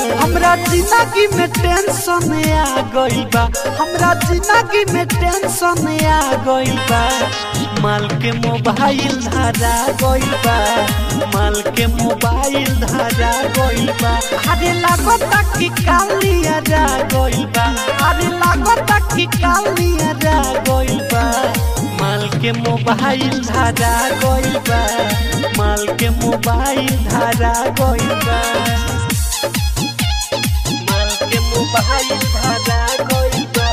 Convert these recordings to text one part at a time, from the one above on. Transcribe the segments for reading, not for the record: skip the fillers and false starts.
हमरा जिंदगी में टेंशन आ गइल बा, हमरा जिंदगी में टेंशन आ गइल बा। माल के मोबाइल धरा गइल बा, माल के मोबाइल धरा गइल बा। अरे लागता कि कालिया रा गइल बा, अरे लागता कि कालिया रा गइल बा। माल के मोबाइल धरा गइल बा, माल के मोबाइल धरा गइल बा। माल के मोबाइल धरा गइल बा,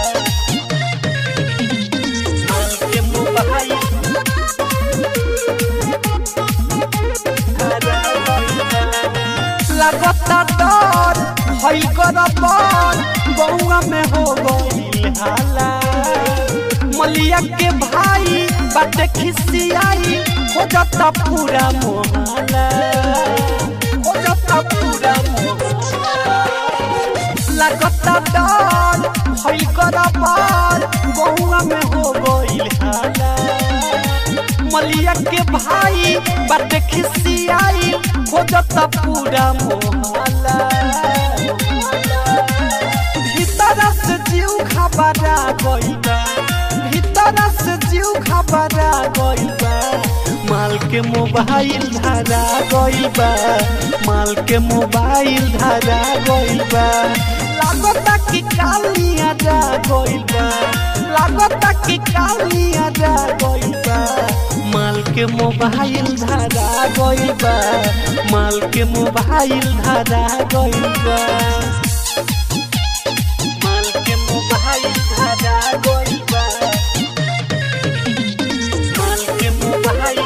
माल के मोबाइल धरा गइल बा। लगता डर भइल करबर बउआ में हो गइल हाला। मलिया के भाई बाटे खिसियाई हो जाता पूरा मोहल्ला, हो जाता पूरा मोहल्ला। लगता डर भइल करबर बउआ में हो गइल हाला। मलिया के भाई बाटे खिसियाई हो जाता पूरा मोहल्ला। भीतर से जीव घबरा गइल बा, भीतर से जीव घबरा गइल बा। माल के मोबाइल धरा गइल बा, माल के मोबाइल धरा गइल बा। लागता कि कालिया रा गइल बा, लागता कि कालिया रा गइल बा। माल के मोबाइल धरा गइल बा, माल के मोबाइल धरा गइल बा। माल के मोबाइल धरा गइल बा, माल के मोबाइल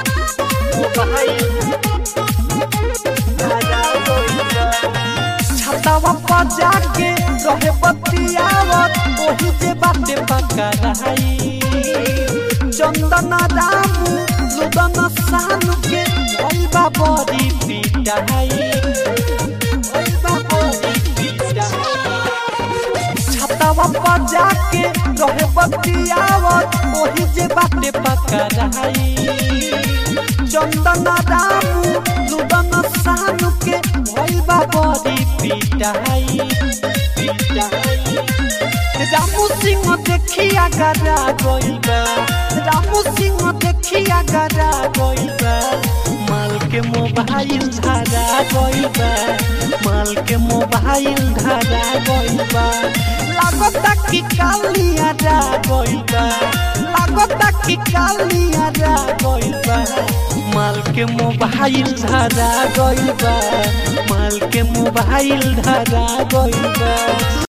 धरा गइल बा। छतवा पर जाके रहे बतियावत ओही जे बाटे पकड़ाई। चंदन रामू लुदन सानू के भइबा बड़ी पिटाई, भइबा बड़ी पिटाई। छतवा पर जाके रहे बतियावत ओही जे बाटे पकड़ाई। चंदन रामू लुदन सानू के भइबा बड़ी पिटाई, पिटाई। रामू सिंह देखिया गरा गइल बा, रामू सिंह देखिया गरा गइल बा। माल के मोबाइल धरा गइल बा, माल के मोबाइल धरा गइल बा। लागता कि कालिया रा गइल बा, लागता कि कालिया रा गइल बा। माल के मोबाइल धरा गइल बा, माल के मोबाइल धरा गइल बा।